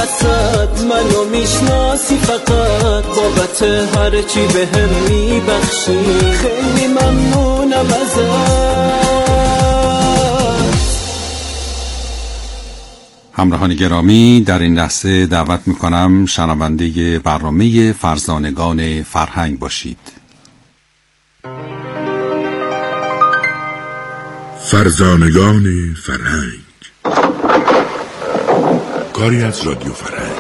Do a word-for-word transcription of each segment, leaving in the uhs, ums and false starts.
وسط منو میشناسی فقط بابت هر چی بهم میبخشی. خیلی ممنونم ازت. همراهان گرامی، در این لحظه دعوت میکنم شنونده برنامه فرزانگان فرهنگ باشید. فرزانگان فرهنگ، کاری از رادیو فرهنگ،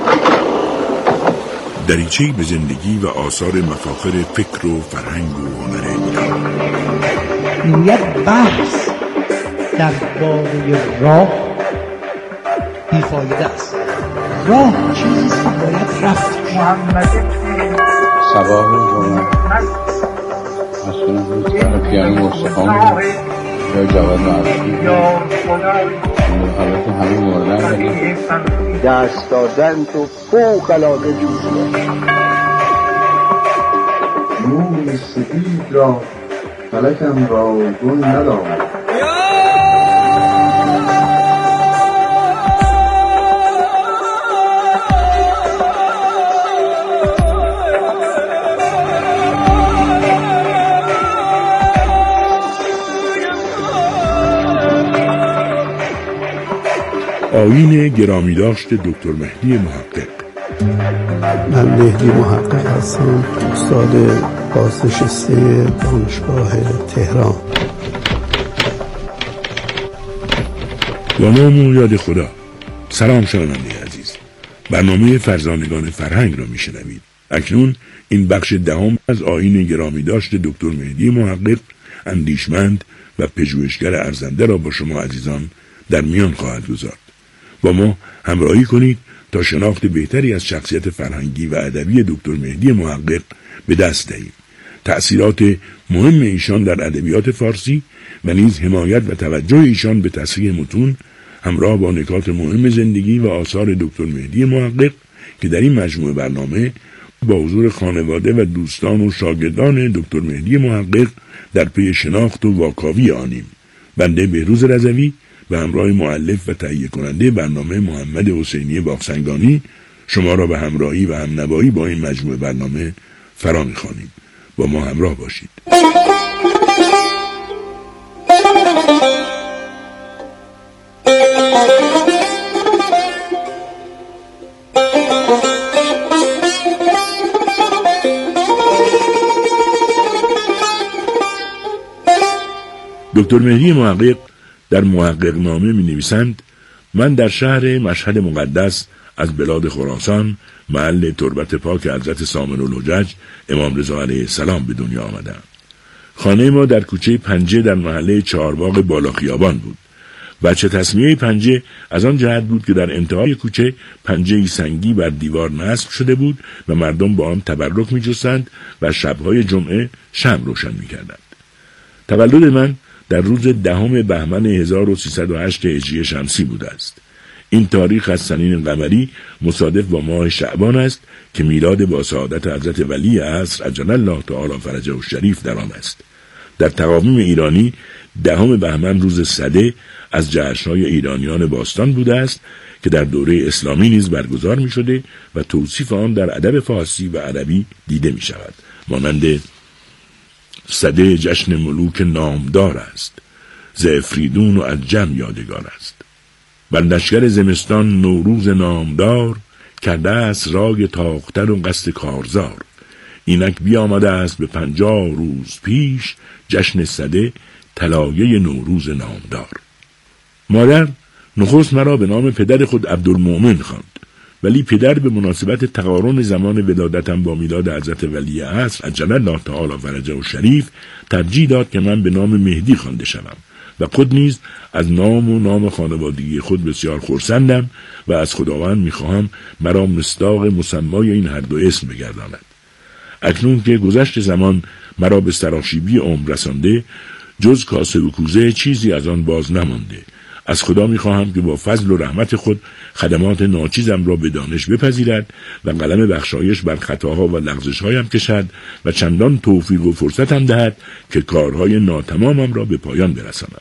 دریچه‌ای به زندگی و آثار مفاخر فکر و فرهنگ و هنر ایران. یک بحث درباره راه بیفایده است. راه چیزی است که باید رفت. محمد صباح جمعه مسئولان روزگار پیانو مستخان یا جواد معروفی حالت همه موردن دست دادن تو فوق العاده جوزه. نور سپید را فلکم را گل ندارد. آیین گرامی داشت دکتر مهدی محقق. من مهدی محقق هستم، استاد بازنشسته دانشگاه تهران. با نام و یاد خدا. سلام شنونده عزیز، برنامه فرزانگان فرهنگ را میشنوید. اکنون این بخش دهم از آیین گرامی داشت دکتر مهدی محقق، اندیشمند و پژوهشگر ارزنده را با شما عزیزان در میان خواهد گذارد. با ما همراهی کنید تا شناخت بهتری از شخصیت فرهنگی و ادبی دکتر مهدی محقق به دست دهیم. تأثیرات مهم ایشان در ادبیات فارسی و نیز حمایت و توجه ایشان به تصحیح متون همراه با نکات مهم زندگی و آثار دکتر مهدی محقق که در این مجموعه برنامه با حضور خانواده و دوستان و شاگردان دکتر مهدی محقق در پی شناخت و واکاوی آنیم. بنده بهروز رضوی به همراه مؤلف و تهیه کننده برنامه محمد حسینی باغسنگانی شما را به همراهی و همنوایی با این مجموعه برنامه فرا می‌خوانیم. با ما همراه باشید. دکتر مهدی محقق در محقق نامه می نویسند: من در شهر مشهد مقدس از بلاد خراسان محل تربت پاک حضرت سامن الحجج امام رضا علیه السلام به دنیا آمدم. خانه ما در کوچه پنجه در محله چهارباغ بالا خیابان بود. بچه تسمیه پنجه از آن جهت بود که در انتهای کوچه پنجه سنگی بر دیوار نصب شده بود و مردم با آن تبرک می جستند و شبهای جمعه شمع روشن می کردند. تولد من در روز دهم بهمن هزار و سیصد و هشت هجری شمسی بوده است. این تاریخ از سنین قمری مصادف با ماه شعبان است که میلاد با سعادت حضرت ولی عصر عجل الله تعالی فرجه الشریف در آن است. در تقاویم ایرانی دهم بهمن روز سده از جشن‌های ایرانیان باستان بوده است که در دوره اسلامی نیز برگزار می شده و توصیف آن در ادب فارسی و عربی دیده می شود. مانند سده جشن ملوک نامدار است، ز افریدون و عجم یادگار است. بر لشکر زمستان نوروز نامدار، کرده است رای تاختن و قصد کارزار. اینک بیامده است به پنجاه روز پیش، جشن سده طلایه نوروز نامدار. مادر نخست مرا به نام پدر خود عبدالمؤمن خواند، ولی پدر به مناسبت تقارن زمان ولادتم با میلاد حضرت ولی عصر عجل الله تعالی فرجه الشریف ترجیح داد که من به نام مهدی خوانده شوم و خود نیز از نام و نام خانوادگی خود بسیار خرسندم و از خداوند میخواهم مرا مصداق مسمای این هر دو اسم بگرداند. اکنون که گذشت زمان مرا به سراشیبی عمر رسانده، جز کاسه و کوزه چیزی از آن باز نمانده. از خدا میخواهم که با فضل و رحمت خود خدمات ناچیزم را به دانش بپذیرد و قلم بخشایش بر خطاها و لغزشهایم کشد و چندان توفیق و فرصتم دهد که کارهای ناتمامم را به پایان برسانم.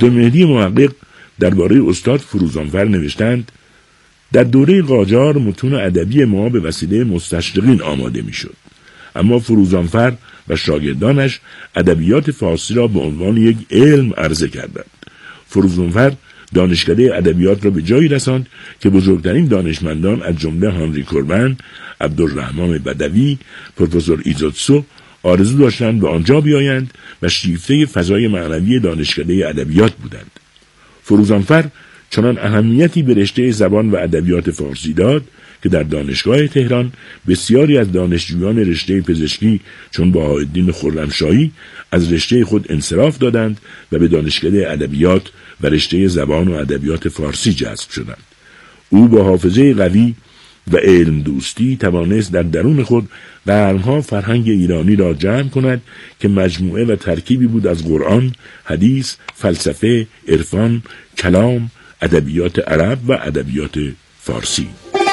دکتر مهدی محقق درباره استاد فروزانفر نوشتند: در دوره قاجار متون ادبی ما به وسیله مستشرقین آماده میشد، اما فروزانفر و شاگردانش ادبیات فارسی را به عنوان یک علم عرضه کردند. فروزانفر دانشکده ادبیات را به جایی رساند که بزرگترین دانشمندان از جمله هانری کوربن، عبدالرحمن بدوی، پروفسور ایزوتسو آرزو داشتند به آنجا بیایند و شیفته فضای معنوی دانشکده ادبیات بودند. فروزانفر چنان اهمیتی به رشته زبان و ادبیات فارسی داد که در دانشگاه تهران بسیاری از دانشجویان رشته پزشکی چون بهاءالدین خرمشاهی از رشته خود انصراف دادند و به دانشکده ادبیات و رشته زبان و ادبیات فارسی جذب شدند. او با حافظه قوی و علم دوستی توانست در درون خود قرنها فرهنگ ایرانی را جمع کند که مجموعه و ترکیبی بود از قرآن، حدیث، فلسفه، عرفان، کلام، ادبیات عرب و ادبیات فارسی.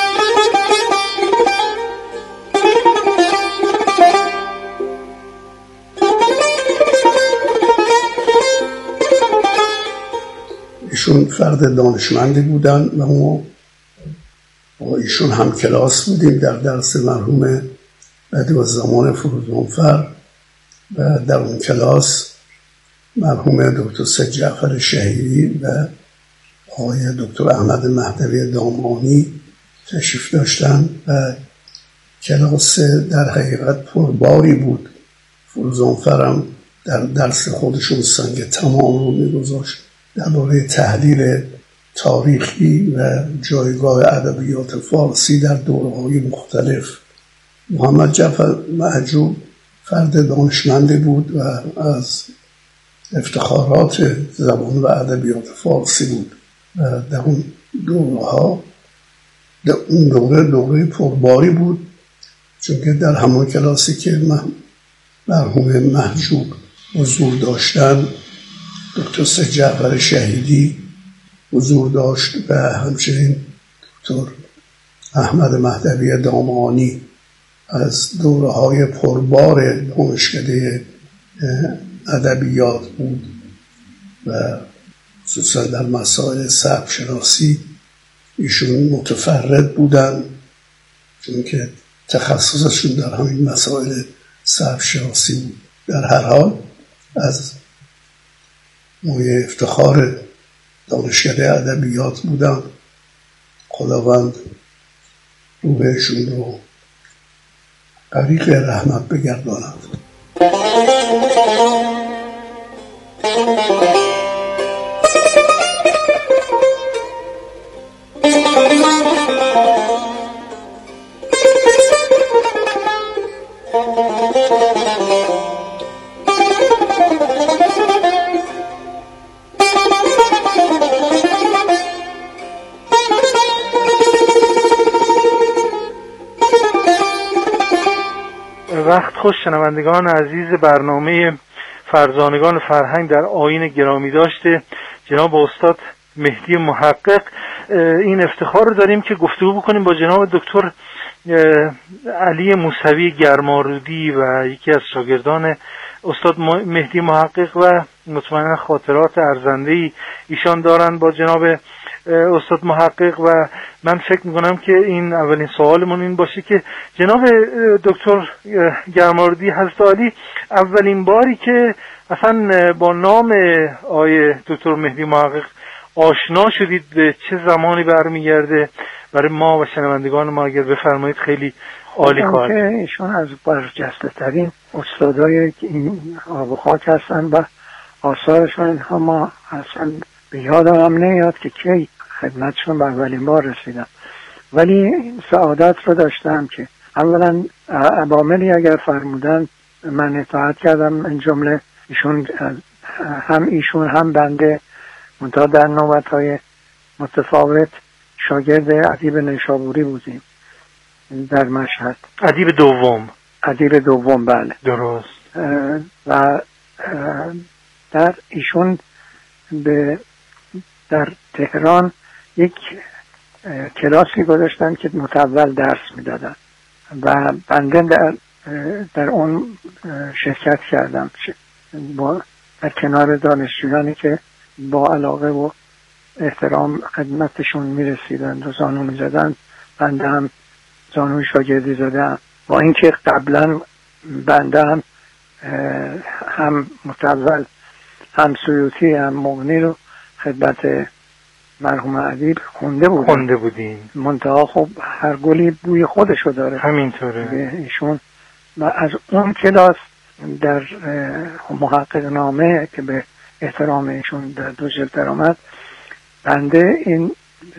ایشون فرد دانشمندی بودن و ما با ایشون هم کلاس بودیم در درس مرحوم بدیعالزمان فروزانفر و در اون کلاس مرحوم دکتر سید جعفر شهیدی و آقای دکتر احمد مهدوی دامانی تشریف داشتن و کلاس در حقیقت پرباری بود. فروزانفرم در درس خودشون سنگ تمام رو می‌گذاشت درباره تحلیل تاریخی و جایگاه ادبیات فارسی در دوره‌های مختلف. محمد جعفر محجوب فرد دانشمندی بود و از افتخارات زبان و ادبیات فارسی بود و در اون دوره‌ها در اون دوره دوره پرباری بود، چون که در همون کلاسی که مرحوم محجوب حضور داشتن دکتر سید جعفر شهیدی حضور داشت و همچنین دکتر احمد مهدوی دامانی از دوره‌های پربار دانشکده ادبیات بود و خصوصا در مسائل سبک شناسی ایشون متفرد بودن، چون که تخصصشون در همین مسائل سبک شناسی بود. در هر حال از موی افتخار دانشکده ادبیات بودن. خداوند روحشون رو غریق رحمت بگرداند. وقت خوش شنوندگان عزیز برنامه فرزانگان فرهنگ در آیین گرامی داشته جناب استاد مهدی محقق. این افتخار رو داریم که گفتگو بکنیم با جناب دکتر علی موسوی گرمارودی و یکی از شاگردان استاد مهدی محقق و مطمئنا خاطرات ارزنده‌ای ایشان دارند با جناب استاد محقق و من فکر میکنم که این اولین سوالمون این باشه که جناب دکتر گرمارودی حضرت عالی اولین باری که اصلا با نام آقای دکتر مهدی محقق آشنا شدید به چه زمانی برمیگرده؟ برای ما و شنوندگان ما اگر بفرمایید خیلی عالی خواهد. ایشون از برجسته ترین استادای این آب و خاک هستن و آثارشون اینها ما اصلا به یادم هم نمیاد که کی خدمتشون به اولین بار رسیدم، ولی سعادت رو داشتم که اولا عواملی اگر فرمودن من اطاعت کردم. این جمله ایشون هم ایشون هم بنده منتها در نوبت‌های متفاوت شاگرد ادیب نیشابوری بودیم در مشهد. ادیب دوم ادیب دوم بله درست. و در ایشون به در تهران یک کلاسی گذاشتن که متول درس میدادن و بنده در, در اون شرکت کردم با در کنار دانشجویانی که با علاقه و احترام خدمتشون میرسیدند و زانو میزدند. بنده هم زانوی شاگردی زدم، با اینکه قبلا بنده هم هم متول هم سیوطی هم مغنی رو خدمت مرحوم ادیب خونده بودم. خونده بودین. منتها خب هر گلی بوی خودشو داره. همینطوره. ایشون از اون کلاس در محقق نامه که به احترام ایشون در دو جلد درآمد، بنده این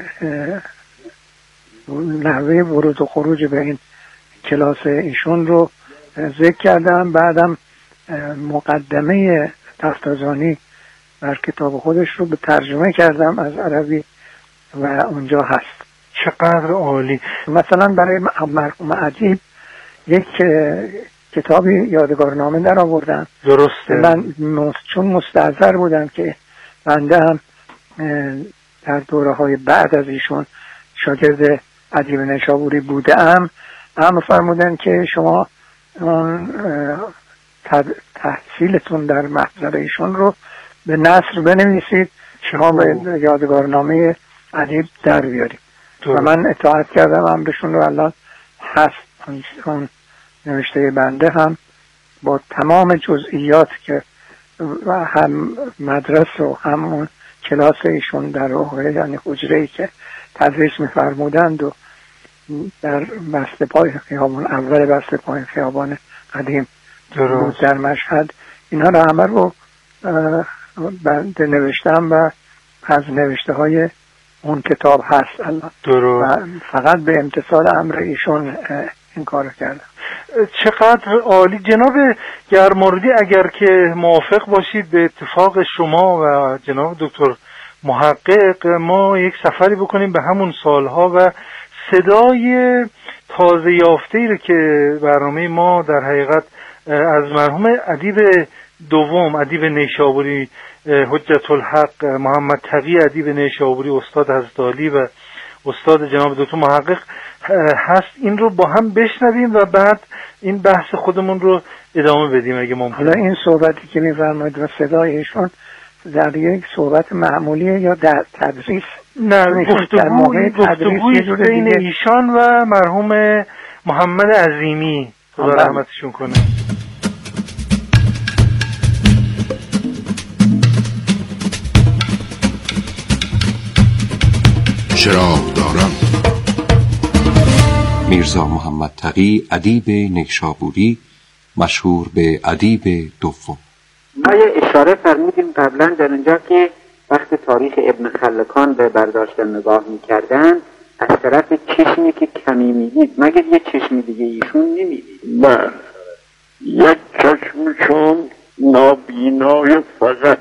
نحوه ورود و خروج به این کلاس ایشون رو ذکر کردم. بعدم مقدمه تفتازانی بر کتاب خودش رو به ترجمه کردم از عربی و اونجا هست. چقدر عالی. مثلا برای مرحوم ادیب یک کتابی یادگارنامه در آوردن. درسته. من چون مستحضر بودم که بنده هم در دوره های بعد از ایشون شاگرد ادیب نیشابوری بودم، هم فرمودن که شما اون تحصیلتون در محضر ایشون رو به نثر بنویسید، شما به یادگارنامه ادیب در بیارید. و من اطاعت کردم امرشون رو. الان هست اون نوشته بنده هم با تمام جزئیات که و هم مدرسه و هم اون کلاس ایشون در واقع، یعنی حجره‌ای که تدریس می‌فرمودند و در بسته پای خیابان، اول بسته پای خیابان قدیم بود در مشهد، اینها رو همه رو بنده نوشتم و از نوشته های اون کتاب هست الان. درست. و فقط به امتثال امر ایشون این کارو کردم. چقدر عالی. جناب گرماردی، اگر که موافق باشید به اتفاق شما و جناب دکتر محقق ما یک سفری بکنیم به همون سالها و صدای تازه یافته‌ای رو که برنامه ما در حقیقت از مرحوم ادیب دوم، ادیب نیشابوری حجت الحق محمد تقی ادیب نیشابوری، استاد حضرت عالی و استاد جناب دکتر محقق هست، این رو با هم بشنویم و بعد این بحث خودمون رو ادامه بدیم اگه ممکنه. حالا این صحبتی که می‌فرمایید و صدای ایشون در یک صحبت معمولیه یا در تدریس؟ نه، گفتگوی گفتگوی بین ایشان و مرحوم محمد عظیمی خدا رحمتشون کنه. چراغ دارم. میرزا محمد تقی ادیب نیشابوری، مشهور به ادیب دوم. ما یه اشاره فرمودیم قبلا در اونجا که وقت تاریخ ابن خلکان به برداشتن نگاه میکردن از طرف چشمی که کمی میدید، مگر یه چشمی دیگه ایشون نمیدید؟ نه، یک چشمشون نابینای فقط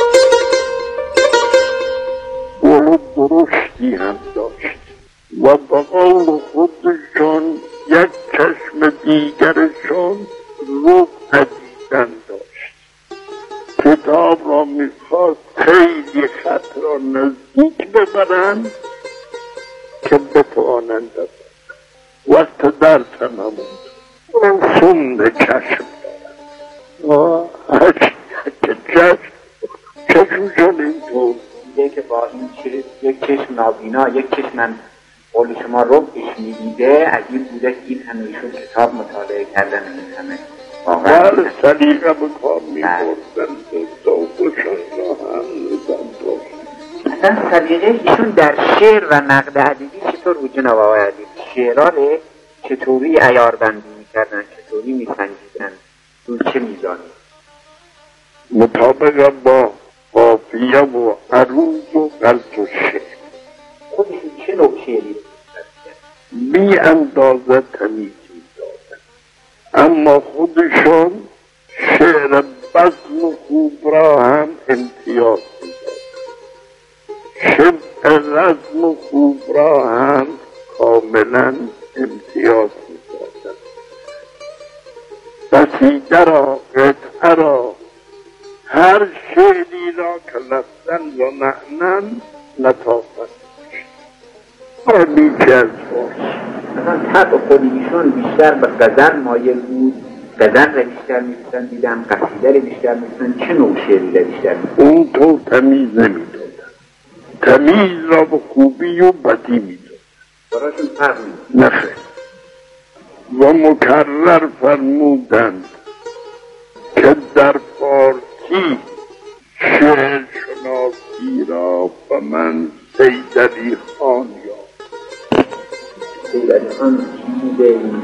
و درشتی هم داشت و با قول خودشون یک چشم دیگرشون رو پدیدن داشت. کتاب را میخواست خیلی خط را نزدیک ببرن که بتوانند وقت در تمامون اون سند چشم دارن که چشم چشمشون اینطور دیگه که با این چیز یک چشم نابینا، یک چشم قول شما ربش میدیده، عجیب بوده که این همه ایشون کتاب مطالعه کردن، این همه واقعا سلیقه به کار میبردن ذوقشون را هم میدن. اصلا سلیقه ایشون در شعر و نقد ادبی چطور بود جناب آقای ادیب؟ شعرها رو چطوری عیار بندی میکردن، چطوری میسنجیدن، رو چه میزانی؟ مطابق با قافیه و عروض و غلط و شعر. خودشون چه نوع شعری بی اندازه تمیز میدادن، اما خودشون شعر بزم و خوب را هم امتیاز میدادن، شبه رزم و خوب را هم کاملا امتیاز میدادن. قصیده را، قطعه را، هر شعری را که لفظاً و معناً لطافت عالی که از باش. مثلا طبع خودیشون بیشتر به غزل مایل بود غزل را بیشتر می‌گفتن، دیدم قصیده را بیشتر می‌گفتن. چه نوع شعری را بیشتر می‌گفتن؟ اون تو تمیز نمیدادن، تمیز را به خوبی و بدی میدادن، براشون فرق می‌دادن. نخیر. و مکرر فرمودند که در فارسی شعر شناسی را به من سید علی خان یافت. سید علی خان چی به این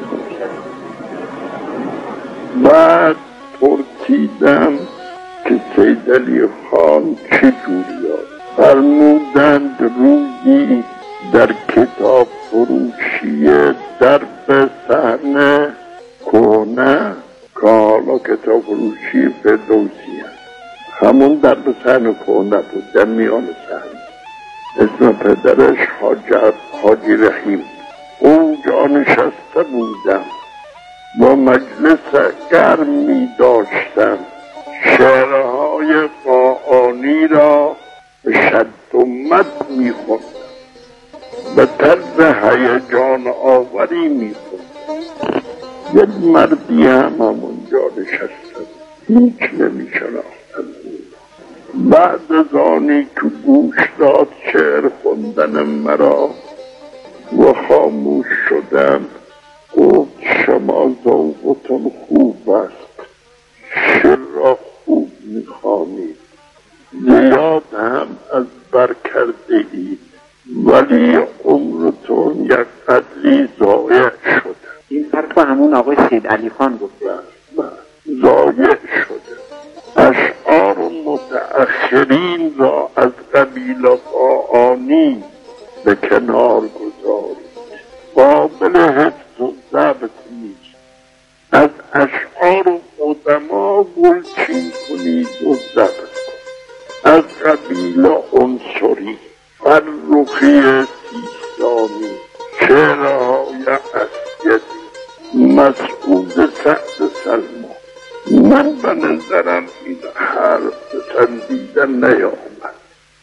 بعد پرسیدم که سید علی خان چجوری یافت؟ فرمودند روزی در کتاب فروشی درب صحنه کهنه که حالا کتاب فروشی فردوسی هست، همون درب صحنه کهنه بود در میان صحنه، اسم پدرش حاج حاجی رحیم. اونجا نشسته بودم با مجلس گرمی داشتم، شعرهای قاآنی را به شد و مد میخوندم، به طرز هیجان آوری میخوندم. یک مردی هم همونجا نشسته، هیچ نمیشناختم. بعد از آنی که گوش داد شعر خوندن مرا و خاموش شدم، گفت شما ذوقتون خوب است، شعر را خوب میخوانید، زیاد هم از بر کرده اید، ولی عمرتون یک قدری ضایع شده. این حرف همون آقای سید علی خان گفته. ضایع شده. اشعار متأخرین را از قبیل قاآنی به کنار گذارید، قابل حفظ و ضبط نیست. از اشعار قدما گلچین کنید و ضبط کنید. از قبیل عنصری، فرخی سیستانی، شعرهای اسیدی، مسعود سعد سلمان. من به نظرم این حرف پسندیده نیامد،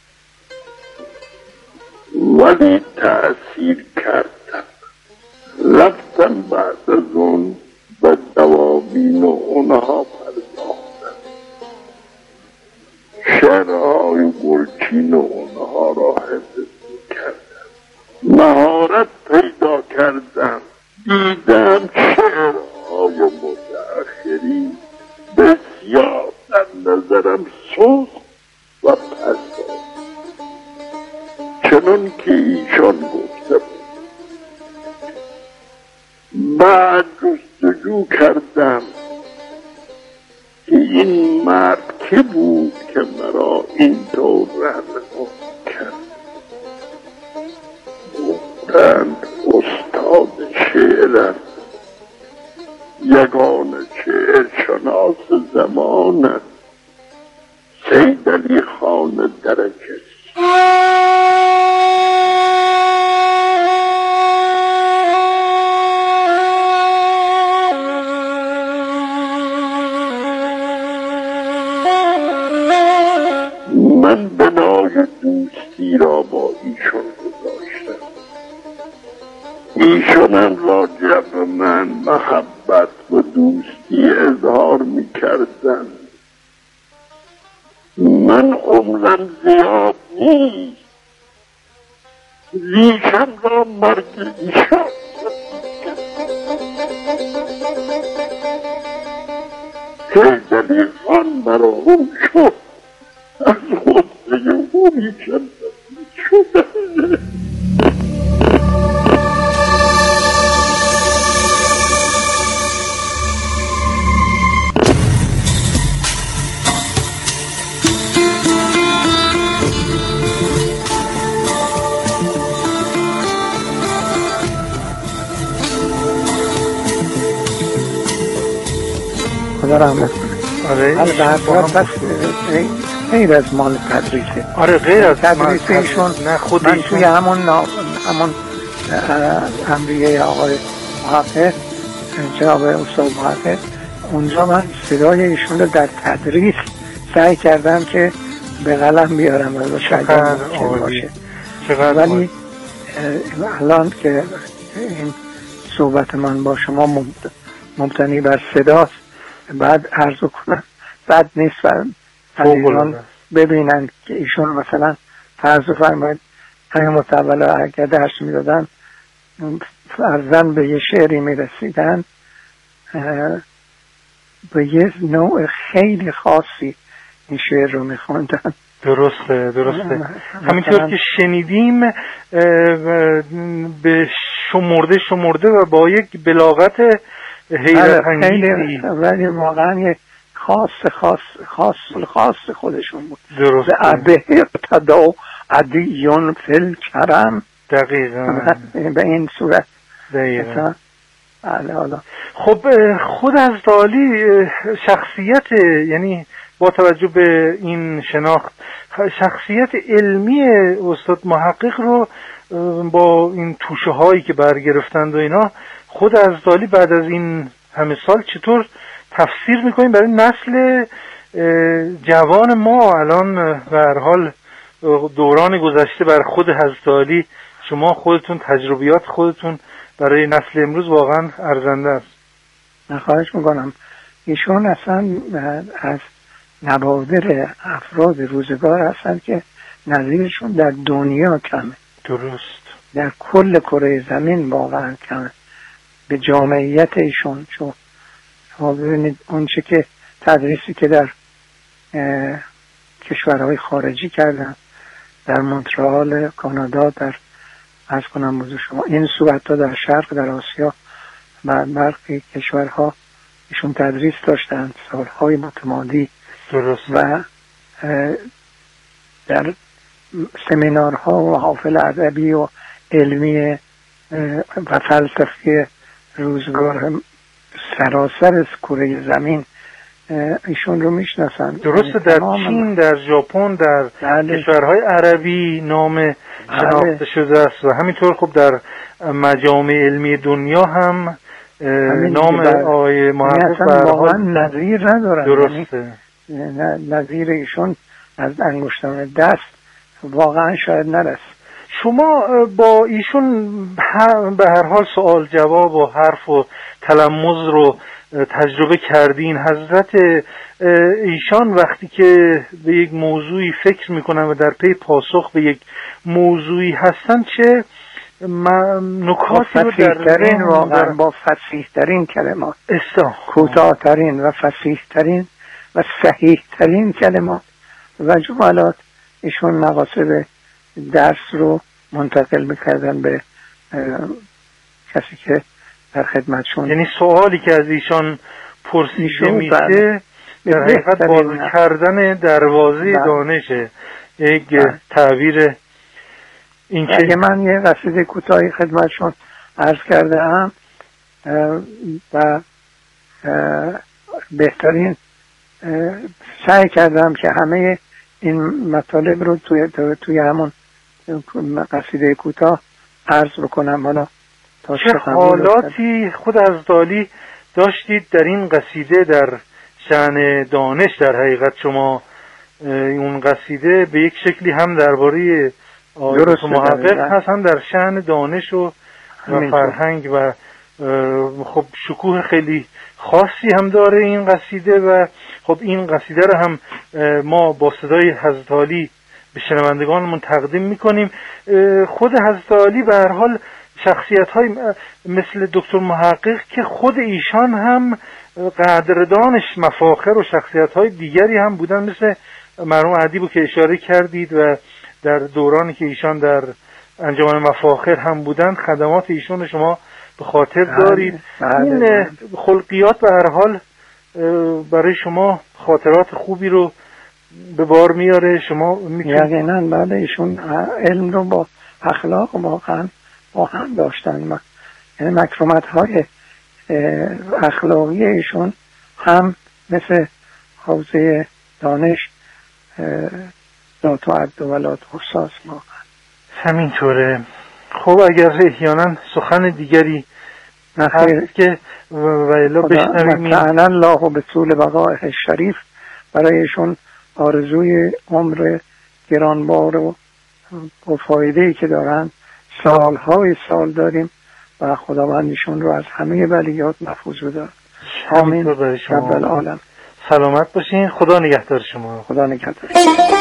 ولی تأثیر کردم. رفتم بعد از اون به دواوین و اونها پرداختم، شعرهای گلچین و اونها را حفظ کردم، مهارت پیدا کردم. دیدم شعرهای متأخرین بسیار در نظرم سست و پست، چنان که ایشان گفته بود. بعد جستجو کردم که این مرد که بود که مرا اینطور رهنمایی کرد. گفتند استاد شعرم، یگانه شعر شناس زمانت، سید علی خان درجه. من بنای دوستی را با ایشان گذاشتم، ایشانم راجع به من محبت و دوستی اظهار می کردن. من عمرم زیاد نیست، ریشم را مرگ ایشان سید علی خان مرحوم شد، از غصه او ریشم شده. خدا رحمت کنه. آره البته بس غیر از مال تدریسه. آره غیر از تدریس ایشون. نه خود من توی همون همون امریه آقای محقق، جناب استاد محقق، اونجا من صدای ایشون رو در تدریس سعی کردم که به قلم بیارم و شاید باشه. ولی الان که این صحبت من با شما مبتنی بر صداست. بعد عرض کنم بد نیست و عزیزان ببینن که ایشون مثلا فرض فرمایید همین متولا اگر درس میدادن فرزن به یه شعری میرسیدن به یه نوع خیلی خاصی این شعر رو میخوندن. درسته درسته همینطور که شنیدیم به شمرده شمرده و با یک بلاغت حیرت انگیزی، ولی واقعا یک خاص خاص خاص خاص خودشون بود. درسته عبه اقتدا عدیون فل کرم. دقیقا به این صورت دقیقا. حالا خب خود حضرت عالی شخصیت، یعنی با توجه به این شناخت، شخصیت علمی استاد محقق رو با این توشه هایی که برگرفتند و اینا، خود حضرت عالی بعد از این همه سال چطور تفسیر میکنیم برای نسل جوان ما الان؟ به هر حال دوران گذشته بر خود حضرت عالی، شما خودتون تجربیات خودتون برای نسل امروز واقعا ارزنده است. خواهش میکنم. ایشون اصلا از نوادر افراد روزگار هستن که نظیرشون در دنیا کمه. درست. در کل کره زمین واقعا کمه به جامعیت ایشون. چون شما ببینید اون چه که تدریسی که در کشورهای خارجی کردن، در مونترال کانادا، در از کنم موضوع شما این صورت ها در شرق، در آسیا و برخی کشورها ایشون تدریس داشتن سالهای متمادی. درست. و در سمینارها و محافل ادبی و علمی و فلسفی روزگار سراسر کره زمین ایشون رو میشناسن. درسته. در چین، در ژاپن، در کشورهای عربی نام شناخته شده است و همینطور خب در مجامع علمی دنیا هم نام آقای محقق واقعا نظیر ندارن. درسته. نظیر ایشون از انگشتان دست واقعا شاید نرس. شما با ایشون به هر حال سوال جواب و حرف و تلمذ رو تجربه کردین. حضرت ایشان وقتی که به یک موضوعی فکر میکنن و در پی پاسخ به یک موضوعی هستن، چه نکاتی رو در واقعا با فصیح ترین کلمات، کوتاه ترین و فصیح ترین و صحیح ترین کلمات و جملات ایشون مقاصد درس رو منتقل میکردن به کسی که در خدمتشون. یعنی سوالی که از ایشان پرسیده میشه در حقیقت باز کردن دروازه دانشه. یک تعبیر این که اگه من یه قصیده کوتاهی خدمتشون عرض کرده ام و بهترین سعی کردم که همه این مطالب رو توی توی همون قصیده کوتاه عرض بکنم. حالا تا چه حالاتی خود حضرت عالی داشتید در این قصیده در شأن دانش؟ در حقیقت شما اون قصیده به یک شکلی هم درباره درست محقق هست، هم در شأن دانش و, و فرهنگ و خب شکوه خیلی خاصی هم داره این قصیده. و خب این قصیده رو هم ما با صدای حضرت عالی به شنوندگانمون تقدیم میکنیم. خود حضرت عالی به هر حال شخصیت های مثل دکتر محقق که خود ایشان هم قدردانش مفاخر و شخصیت های دیگری هم بودن، مثل مرحوم ادیبو که اشاره کردید و در دورانی که ایشان در انجمن مفاخر هم بودند خدمات ایشون شما به خاطر دارید. این خلقیات به هر حال برای شما خاطرات خوبی رو به بار میاره. شما میتونید یقینا بعد ایشون علم رو با اخلاق واقعا با هم داشتن. یعنی مکرمات های اخلاقی ایشون هم مثل حوزه دانش لا تعد و لا تحصى واقعا همینطوره. خب اگر احیانا سخن دیگری هست که ویلا بشنویم. تعالی الله به طول بقائه شریف برایشون آرزوی عمر گرانبار و با فایده‌ای که دارن سالهای سال داریم و خداوندشون رو از همه بلیات محفوظ بدار. آمین رب العالمین. سلامت باشین. خدا نگهدار شما. خدا نگهدار.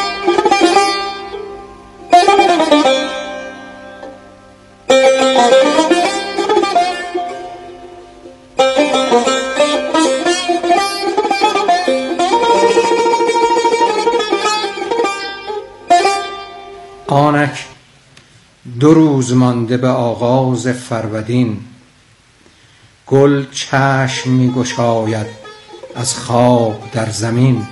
آنک دو روز مانده به آغاز فرودین، گل چشم می گشاید از خواب در زمین.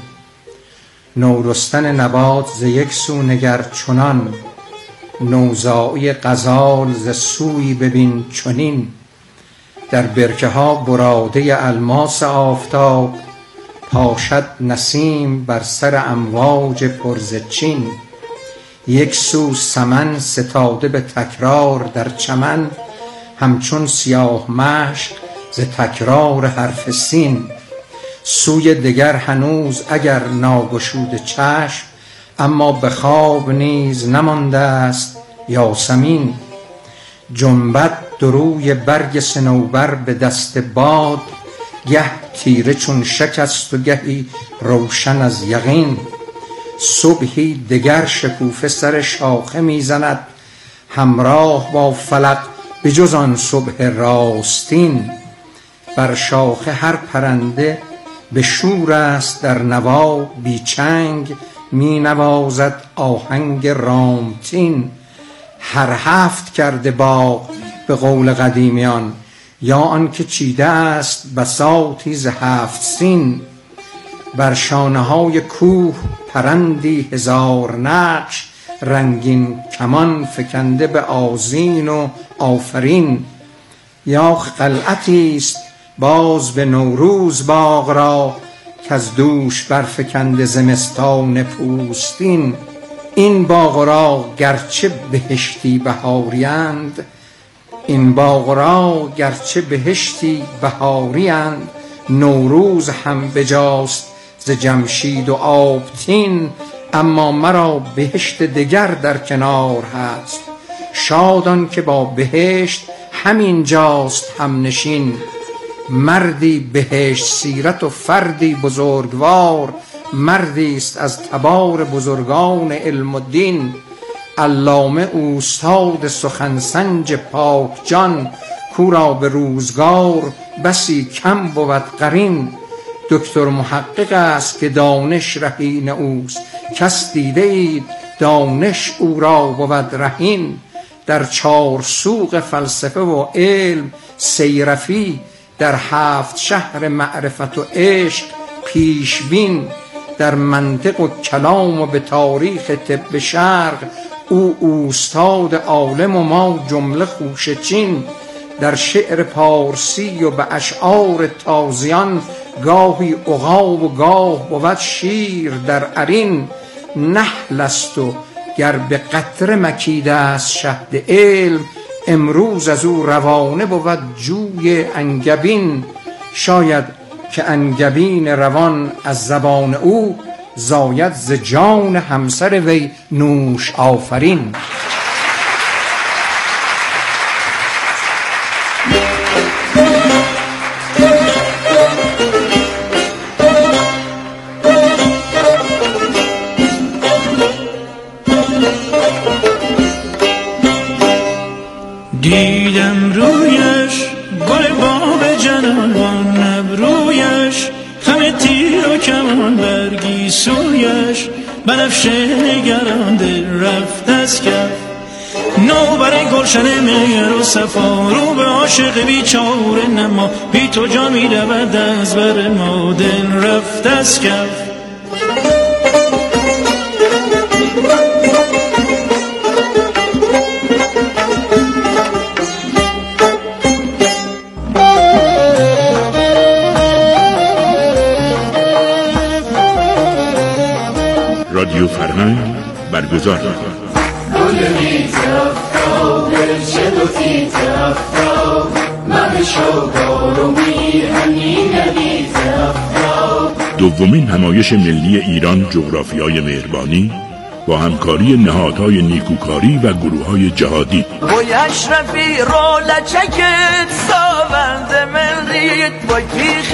نورستن نبات ز یک سو نگر چنان، نوزایی غزال ز سوی ببین چنین. در برکه ها براده الماس آفتاب، پاشد نسیم بر سر امواج پرز چین. یک سو سمن ستاده به تکرار در چمن، همچون سیاه مشق ز تکرار حرف سین. سوی دگر هنوز اگر ناگشوده چشم، اما به خواب نیز نمانده است یاسمین. جنبد دروی برگ صنوبر به دست باد، گه تیره چون شکست و گهی روشن از یقین. صبحی دگر شکوفه سر شاخه میزند، همراه با فلک به جز آن صبح راستین. بر شاخه هر پرنده به شور است در نوا، بیچنگ می نوازد آهنگ رامتین. هر هفت کرده باغ به قول قدیمیان، یا آن که چیده است بساطی ز هفت سین. بر شانه های کوه پرندی هزار نقش، رنگین کمان فکنده به آذین و آفرین. یا قلعتی است باز به نوروز باغ را، کز دوش برفکنده زمستان پوستین. این باغ را گرچه بهشتی بهاریند، این باغ را گرچه بهشتی بهاریند. نوروز هم بجاست ز جمشید و آبتین، اما مرا بهشت دگر در کنار هست. شادان که با بهشت همین جاست هم نشین. مردی بهشت سیرت و فردی بزرگوار، مردی است از تبار بزرگان علم و دین. علامه اوستاد سخنسنج پاک جان، کورا به روزگار بسی کم بود قرین. دکتر محقق است که دانش رهین اوست، کس دیده اید دانش او را بود رهین. در چار سوق فلسفه و علم سیرفی، در هفت شهر معرفت و عشق پیشبین. در منطق و کلام و به تاریخ طب شرق، او اوستاد عالم و ما جمله خوشه چین. در شعر پارسی و به اشعار تازیان، گاهی عقاب و گاه بود شیر در عرین. نحل است و گر به قطره مکیده است شهد علم، امروز از او روانه بود جوی انگبین. شاید که انگبین روان از زبان او، زاید ز جان همسر وی نوش آفرین. دیدم رویش گل باب جنان، ابرویش خم تیر و کمان، برگی سویش بنفشه نگرانده رفت از کف. نوبر گلشن مهر و صفا، رو به عاشق بیچاره نما، بی تو جا می رود از بر ما، دل رفت از کف. رادیو فرهنگ برگزار می‌کند. دومین همایش ملی ایران جغرافیای مهربانی با همکاری نهادهای نیکوکاری و گروه‌های جهادی. وای اشرفی رو لچکت ساوند ملید، وای